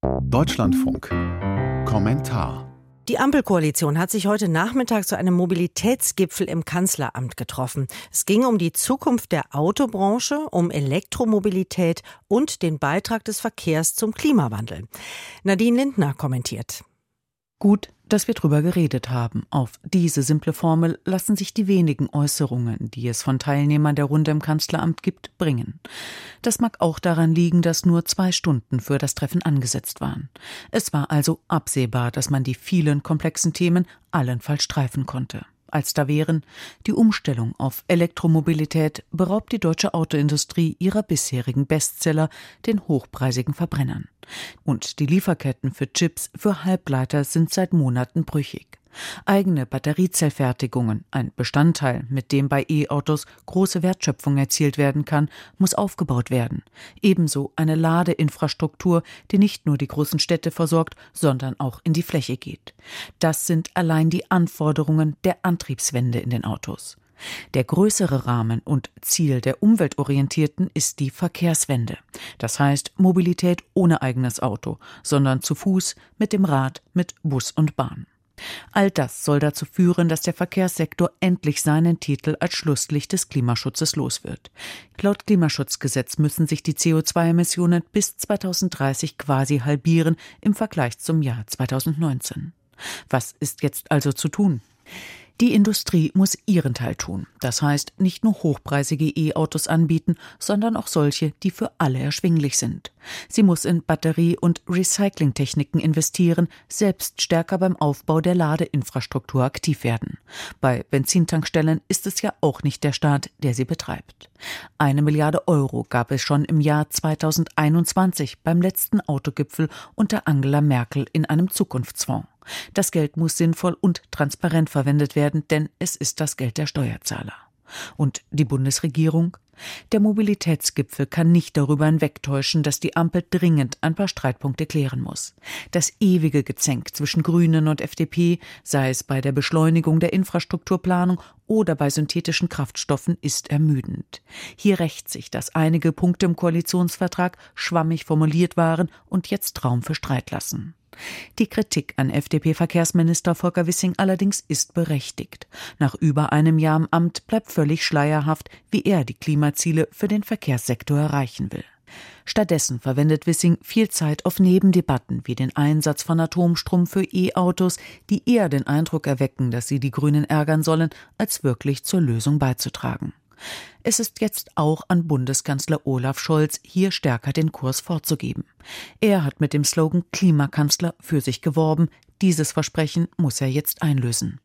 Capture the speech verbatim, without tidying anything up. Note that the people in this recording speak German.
Deutschlandfunk. Kommentar. Die Ampelkoalition hat sich heute Nachmittag zu einem Mobilitätsgipfel im Kanzleramt getroffen. Es ging um die Zukunft der Autobranche, um Elektromobilität und den Beitrag des Verkehrs zum Klimawandel. Nadine Lindner kommentiert. Gut, dass wir drüber geredet haben. Auf diese simple Formel lassen sich die wenigen Äußerungen, die es von Teilnehmern der Runde im Kanzleramt gibt, bringen. Das mag auch daran liegen, dass nur zwei Stunden für das Treffen angesetzt waren. Es war also absehbar, dass man die vielen komplexen Themen allenfalls streifen konnte. Als da wären, die Umstellung auf Elektromobilität beraubt die deutsche Autoindustrie ihrer bisherigen Bestseller, den hochpreisigen Verbrennern. Und die Lieferketten für Chips, für Halbleiter sind seit Monaten brüchig. Eigene Batteriezellfertigungen, ein Bestandteil, mit dem bei E-Autos große Wertschöpfung erzielt werden kann, muss aufgebaut werden. Ebenso eine Ladeinfrastruktur, die nicht nur die großen Städte versorgt, sondern auch in die Fläche geht. Das sind allein die Anforderungen der Antriebswende in den Autos. Der größere Rahmen und Ziel der Umweltorientierten ist die Verkehrswende. Das heißt Mobilität ohne eigenes Auto, sondern zu Fuß, mit dem Rad, mit Bus und Bahn. All das soll dazu führen, dass der Verkehrssektor endlich seinen Titel als Schlusslicht des Klimaschutzes los wird. Laut Klimaschutzgesetz müssen sich die C O zwei Emissionen bis zweitausenddreißig quasi halbieren im Vergleich zum Jahr zweitausendneunzehn. Was ist jetzt also zu tun? Die Industrie muss ihren Teil tun. Das heißt, nicht nur hochpreisige E-Autos anbieten, sondern auch solche, die für alle erschwinglich sind. Sie muss in Batterie- und Recyclingtechniken investieren, selbst stärker beim Aufbau der Ladeinfrastruktur aktiv werden. Bei Benzintankstellen ist es ja auch nicht der Staat, der sie betreibt. Eine Milliarde Euro gab es schon im Jahr zweitausendeinundzwanzig beim letzten Autogipfel unter Angela Merkel in einem Zukunftsfonds. Das Geld muss sinnvoll und transparent verwendet werden, denn es ist das Geld der Steuerzahler. Und die Bundesregierung? Der Mobilitätsgipfel kann nicht darüber hinwegtäuschen, dass die Ampel dringend ein paar Streitpunkte klären muss. Das ewige Gezänk zwischen Grünen und F D P, sei es bei der Beschleunigung der Infrastrukturplanung oder bei synthetischen Kraftstoffen, ist ermüdend. Hier rächt sich, dass einige Punkte im Koalitionsvertrag schwammig formuliert waren und jetzt Raum für Streit lassen. Die Kritik an F D P-Verkehrsminister Volker Wissing allerdings ist berechtigt. Nach über einem Jahr im Amt bleibt völlig schleierhaft, wie er die Klimaziele für den Verkehrssektor erreichen will. Stattdessen verwendet Wissing viel Zeit auf Nebendebatten wie den Einsatz von Atomstrom für E-Autos, die eher den Eindruck erwecken, dass sie die Grünen ärgern sollen, als wirklich zur Lösung beizutragen. Es ist jetzt auch an Bundeskanzler Olaf Scholz, hier stärker den Kurs vorzugeben. Er hat mit dem Slogan Klimakanzler für sich geworben. Dieses Versprechen muss er jetzt einlösen.